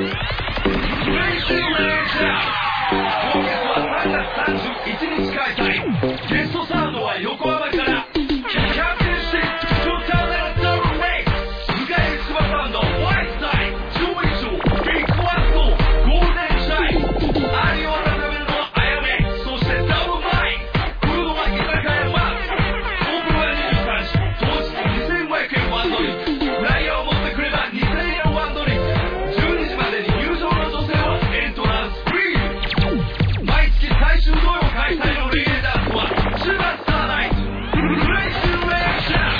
ゲストサウンドは横浜からキャプテンシップにせんじゅうななレイスガイスバサウンドワイサイジョイショービッグワットゴールデンシャイアリオラレベルのあやめそしてダブルマイクルドは居酒屋マンオープンはにじゅうさん時当日にせんごひゃくえんワンドリフライヤーを持ってくればにせんえんワンドリフじゅうにじまでに入場の女性はエントランスフリー毎月最終土曜開催のレゲエダンスは千葉スターナイトブレイクレアクション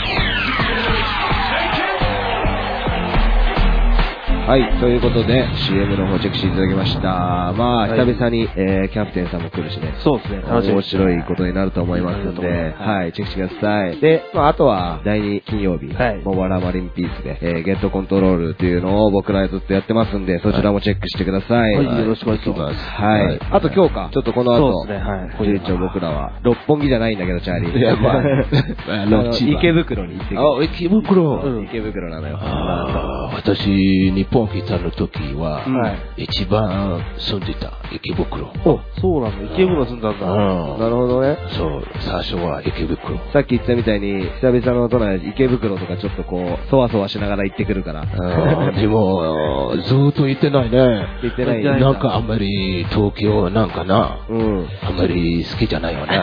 はい、ということで シーエム の方チェックしていただきました。まあ、久々に、えー、キャプテンさんも来るしね。 そうですね。 面白いことになると思いますので、はい、チェックしてください。で、まあ、あとは、だいに金曜日、はい、モバラマリンピースで、えー、ゲットコントロールっていうのを僕らずっとやってますんで、そちらもチェックしてください。 はい、はい、よろしくお願いします。 はい。あと今日か、ちょっとこの後、 そうですね、はい。 これ一応僕らは、六本木じゃないんだけど、チャーリー。いや、まあ、あの、池袋に行ってくる。 あ、池袋。 うん、池袋なのよ。 ああ、私、日本来たの時は、一番住んでた、池袋。 お、そうなんだ。池袋住んだんだ。 なるほどね。 そう、最初は池袋。 さっき言ったみたいに、久々の都内、池袋とかちょっとこう、そわそわしながら行ってくるから。 でも、ずーっと行ってないね。 行ってない。 なんかあんまり東京なんかな。うん。あんまり好きじゃないよね。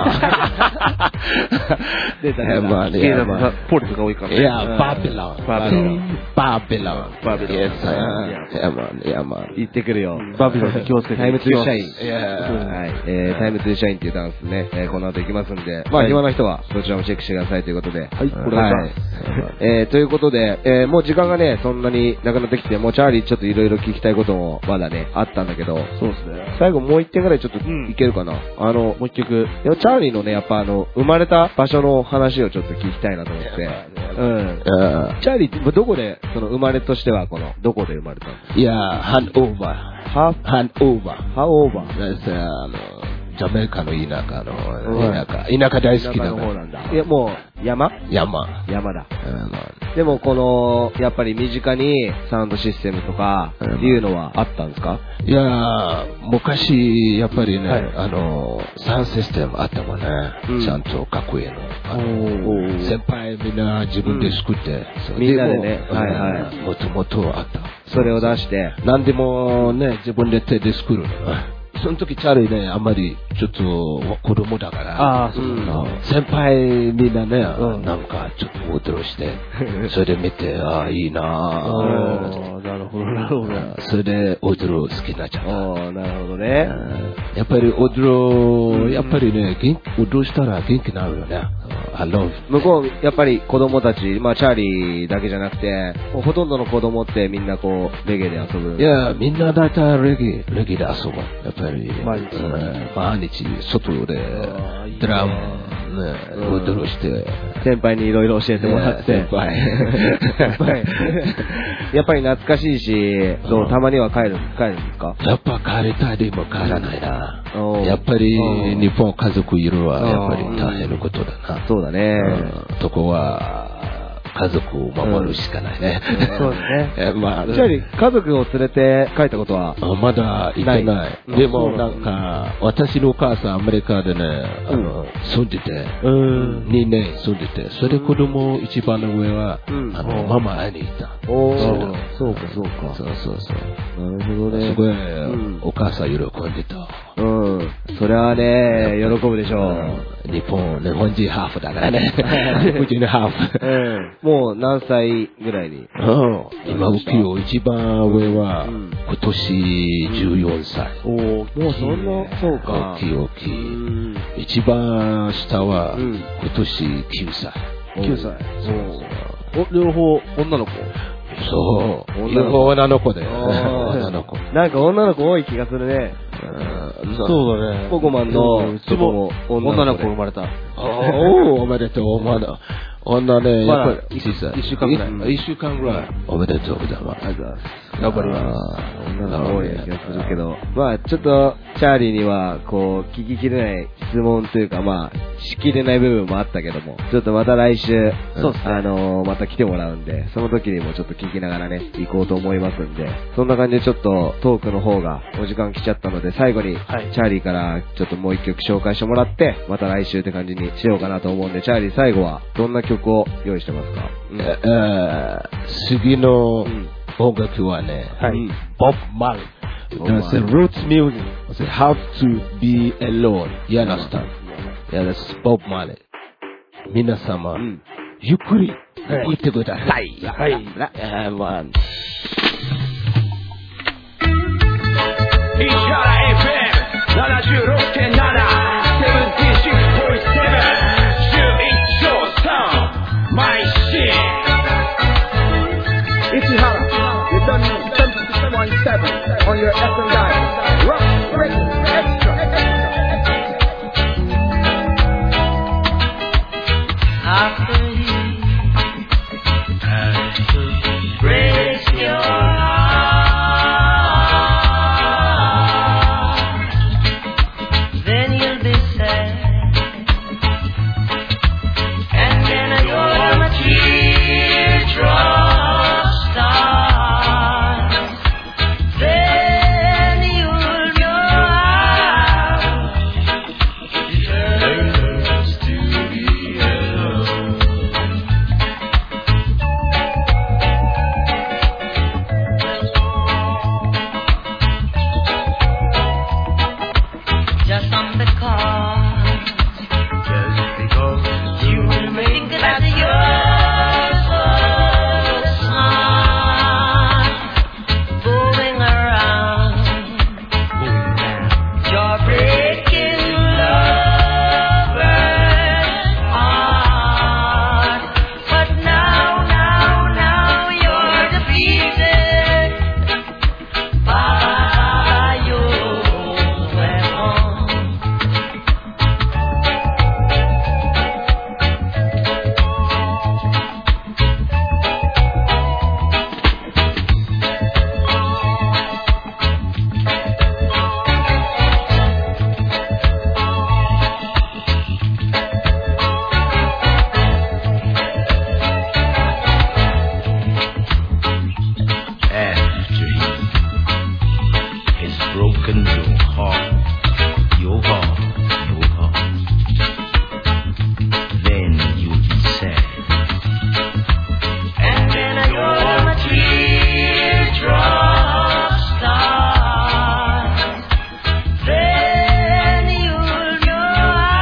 出たね。 まあね。 ポリスが多いからね。 いや、バビロン。バビロン。バビロン。 バビロン。 いや、まあ、いや、まあ。 行ってくるよ。 バビロンに気をつけて。 タイムツーシャイン。はい。えー、タイムツーシャインっていうダンスね、えー、この後行きますんで、まあ、暇な人は、そちらもチェックしてくださいということで。はい、 お願いします。 えー、ということで、えー、もう時間がね、そんなになくなってきて、もうチャーリーちょっといろいろ聞きたいこともまだね、あったんだけど、 そうですね。 最後もう一点ぐらいちょっといけるかな。あの、 もう一曲。 チャーリーのね、やっぱあの、生まれた場所の話をちょっと聞きたいなと思って。うん。チャーリーって、どこで、その生まれとしては、この、どこで生まれたの？ いや、ハンオーバー。 ハハンオーバー。 ハンオーバー。 あの、 ジャメイカの田舎の、田舎、田舎大好きだ田舎の方なんだ。いや、もう、山山。 山だ。でも、この、やっぱり身近にサウンドシステムとか、っていうのはあったんですか？ いやー、昔、やっぱりね、はい、あの、サウンドシステムあったもんね。うん、ちゃんとかっこいいの。あの先輩みんな自分で作って、 うん、みんなでね、 はいはい。もともとあった。 それを出して。 何でもね、自分で手で作るの。その時チャーリーね、あんまりちょっと子供だから、あそうそう先輩みんなね、うん、なんかちょっと驚して、それで見て、ああ、いいなぁ。 なるほど、なるほど。 それで踊る好きになっちゃった。 あなるほどね。 やっぱり踊る、やっぱりね、元気踊したら元気になるよね。I love. 向こう、やっぱり子供たち、まあチャーリーだけじゃなくて、ほとんどの子供ってみんなこう、レゲエで遊ぶ。 いや、みんなだいたいレゲエ、レゲエで遊ぶ。やっぱり。毎日、うん、毎日外でドラム、ね、踊るして、 先輩にいろいろ教えてもらって、 先輩やっぱり懐かしいし、そうたまには帰る帰るんですか？ やっぱ帰りたいでも帰らないな。やっぱり日本家族いるはやっぱり大変なことだな。 そうだね。 そこは。家族を守るしかないね。 うん、そうですね。まあ、じゃあ、家族を連れて帰ったことはまだ行ってない。でもなんか、私のお母さんアメリカでね、あの、住んでて、にねん住んでて、それで子供一番の上は、あの、ママ会いに行った。 おー、そうかそうか。 そうそうそう。 なるほどね。 すごい、お母さん喜んでた。 うん。それはね、喜ぶでしょう。日本、日本人ハーフだからね。日本人ハーフ。 もう何歳ぐらいに？ うん。今、浮世一番上は、今年じゅうよんさい。 おお、もうそんな、そうか。 大きい大きい。一番下は、今年きゅうさい。 きゅうさい。お、両方女の子？ そう。両方女の子で。女の子。 なんか女の子多い気がするね。 そうだね。 ポコマンの、うちも女の子生まれた。 おお、おめでとう、女の。女ね、やっぱり小さい。一週間ぐらい。 一週間ぐらい。おめでとうございます。 ありがとうございます。頑張ります。女の子多い気がするけど、まあちょっと、チャーリーには、こう、聞ききれない質問というか、まあ、しきれない部分もあったけども、ちょっとまた来週、そうですね。あのー、また来てもらうんで、その時にもちょっと聞きながらね、行こうと思いますんで、そんな感じでちょっとトークの方がお時間来ちゃったので、最後に、はい、チャーリーからちょっともう一曲紹介してもらって、また来週って感じにしようかなと思うんで、チャーリー最後はどんな曲を用意してますか？ うん、えー、次の音楽はね、 はい、 ボブ・マリー。That's the roots music. It's how to be alone. You understand? Yeah, that's Bob Marley. 皆様、うん、ゆっくり行ってください。 はい。 はい。まあ。 石原 エフエムななじゅうろくてんなな、セブンティーシックスポイントセブン、じゅういちちょうさん、マイシー。 Ishihara, you done seventy-six point seven on your F M dial. Rock, break, extra, extra. I believe I could break your heart. Then you'll be sad, and then your teardrops. 跟有好有好有好 then you'll be sad and then your teardrops start then you'll know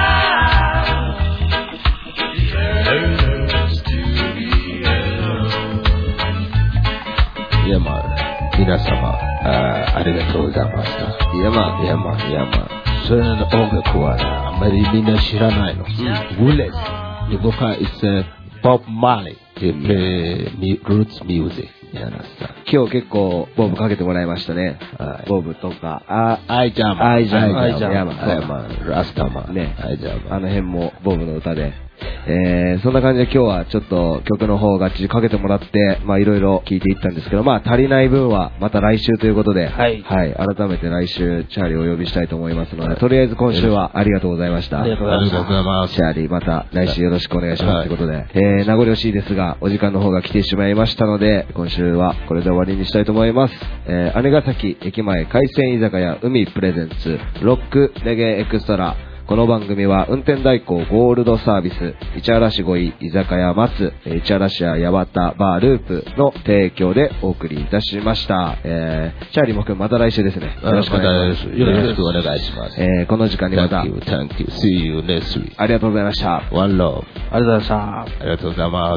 how it hurts to be alone いやまあ皆様 あ, ありがとうございました。いやまあ、いやまあ、いやまあ。それの音楽はあんまりみんな知らないの。ウィレス。僕は、it's Bob Marley. He play roots music. 今日結構、ボブかけてもらいましたね。はい、ボブとか、あ、 アイジャマン。 アイジャマン。 アイジャマン。アイジャマン。ラスタマン。 ね。 アイジャマン。 あの辺もボブの歌で。えー、そんな感じで今日はちょっと曲の方がっちりかけてもらって、まあいろいろ聞いていったんですけど、まあ足りない分はまた来週ということで、はい。はい。改めて来週、チャーリーをお呼びしたいと思いますので、とりあえず今週はありがとうございました。 ありがとうございます。 チャーリー、また来週よろしくお願いしますということで、えー、名残惜しいですが、お時間の方が来てしまいましたので、今週はこれで終わりにしたいと思います。えー、姉ヶ崎駅前海鮮居酒屋海プレゼンツ、ロックレゲエエクストラ。この番組は運転代行ゴールドサービス、市原市五位居酒屋松、市原市や八幡バーループの提供でお送りいたしました。えー、チャーリーもくんまた来週ですね。よろしくお願いします。 よろしくお願いします。 えー、この時間にまた。 Thank you, thank you. See you next week. ありがとうございました。 One love. ありがとうございました。 ありがとうございます。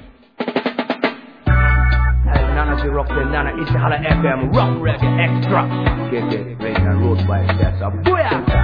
ななじゅうろくてんなな 石原 エフエム Rock Reggae Extra Get it, played and wrote by that's a booyah!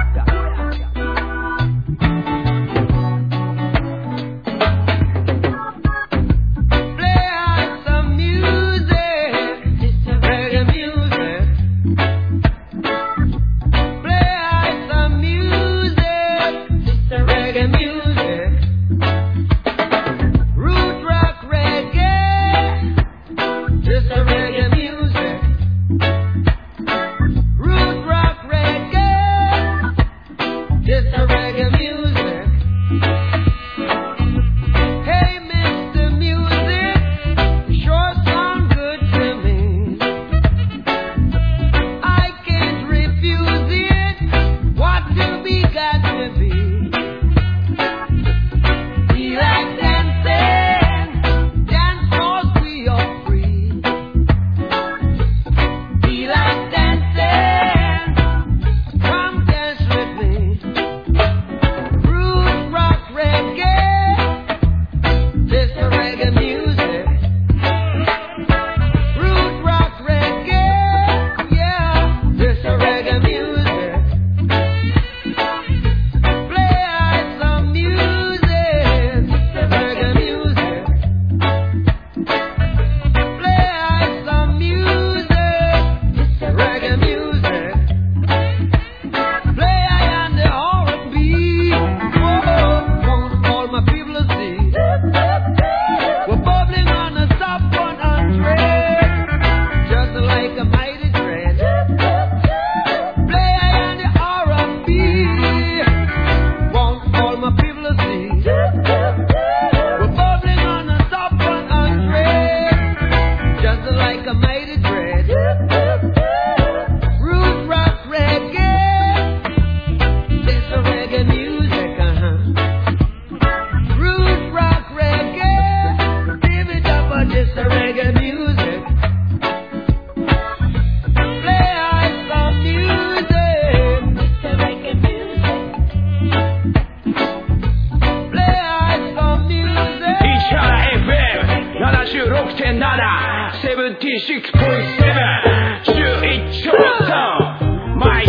seventy-six point seven じゅういちちょうさん My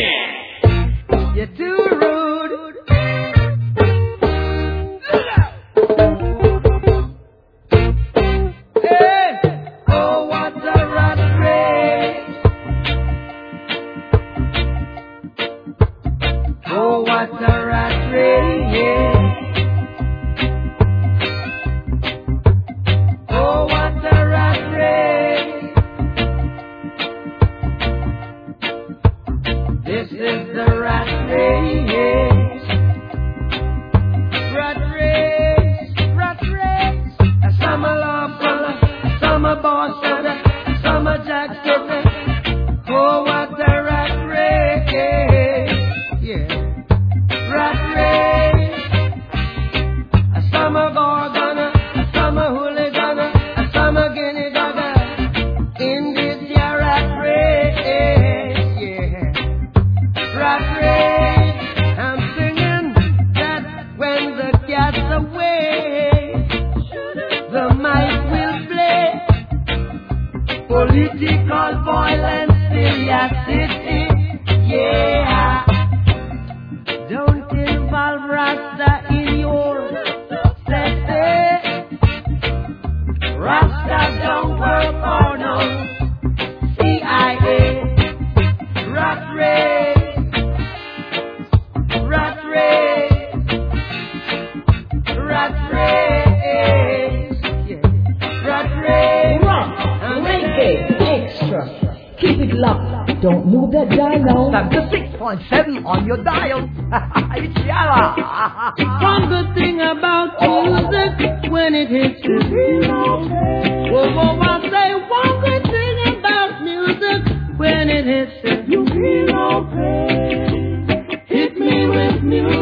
shit You're too rude Hey Oh what a rat race Oh what a rat race yeah This is the rat race, rat race, rat race. Some are lawful, some are boss, some are jack. Oh, what a Political violence in your city, yeah. Don't involve Rasta in your city. Rasta don't work for no C I A. Rat race, rat race, rat race, yeah. Rat race. Reggae extra. Keep it locked. Don't move that dial now. seventy-six point seven on your dial. It's Yara. One good thing about music when it hits you. Whoa, whoa, I say one good thing about music when it hits you. You feel okay. Hit me with music.